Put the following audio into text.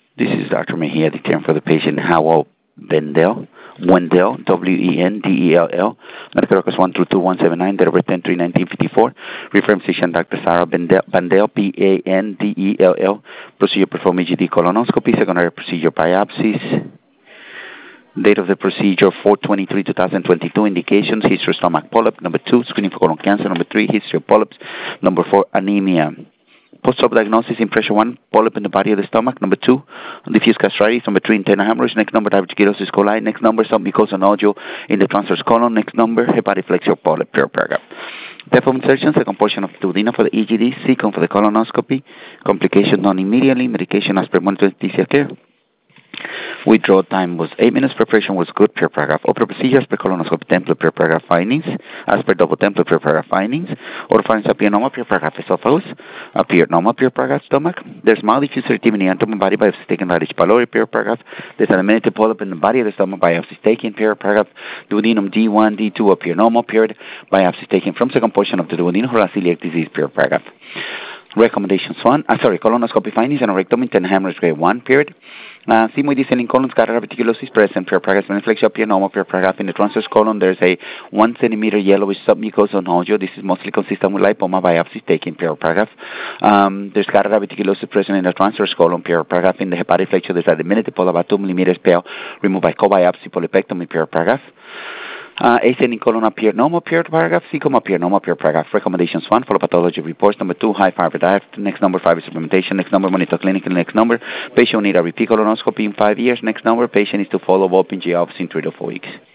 This is Dr. Mejia dictating for the patient Howell Wendell, Wendell, medical records 1 through 2179, date of birth 10/3/1954. Referring physician Dr. Sarah Bandel, Bandell, procedure performed EGD colonoscopy, secondary procedure biopsies. Date of the procedure 4/23/2022. Indications: history of stomach polyp. Number 2, screening for colon cancer. Number 3, history of polyps. Number 4, anemia. Post-op diagnosis: impression 1, polyp in the body of the stomach. Number 2, diffuse gastritis. Number 3, internal hemorrhage. Next number, diverticulosis coli. Next number, submucosal nodule in the transverse colon. Next number, hepatic flexure polyp. Pure paragraph. Depth of insertion: second portion of duodenum for the EGD. Second for the colonoscopy. Complication done immediately. Medication as per monitor anesthesia care. Withdrawal time was 8 minutes. Preparation was good. Pure paragraph. Opera procedures per colonoscopy template. Pure paragraph findings. As per double template. Pure paragraph findings. Order findings appear normal. Pure paragraph esophagus. Appear normal. Pure paragraph stomach. There's mild diffuse erythema in the abdomen. Body biopsy taken by H. pylori. Pure paragraph. There's an eliminated polyp in the body of the stomach. Biopsy taken. Pure paragraph. Duodenum D1, D2 appear normal. Period. Biopsy taken from second portion of the duodenum for celiac disease. Pure paragraph. Recommendations 1. Colonoscopy findings and rectum internal hemorrhage grade 1. Period. Sigmoid descending colon, scatter reticulosis present. Pure paragraph. Veneflexia appear normal. Pure paragraph. In the transverse colon, there's a 1 centimeter yellowish submucosal nodule. This is mostly consistent with lipoma. Biopsy taken. Pure paragraph. There's scatter reticulosis present in the transverse colon. Pure paragraph. In the hepatic flexure, there's a diminutive polyp about 2 millimeters pale, removed by co-biopsy polypectomy. Pure paragraph. Ascending colon appear normal. Pure paragraph. Cecum appear normal. Pure paragraph. Recommendations 1, follow pathology reports. Number 2, high fiber diet. Next number, fiber supplementation. Next number, monitor clinical. Next number, patient will need a repeat colonoscopy in 5 years. Next number, patient is to follow up in GI in 3 to 4 weeks.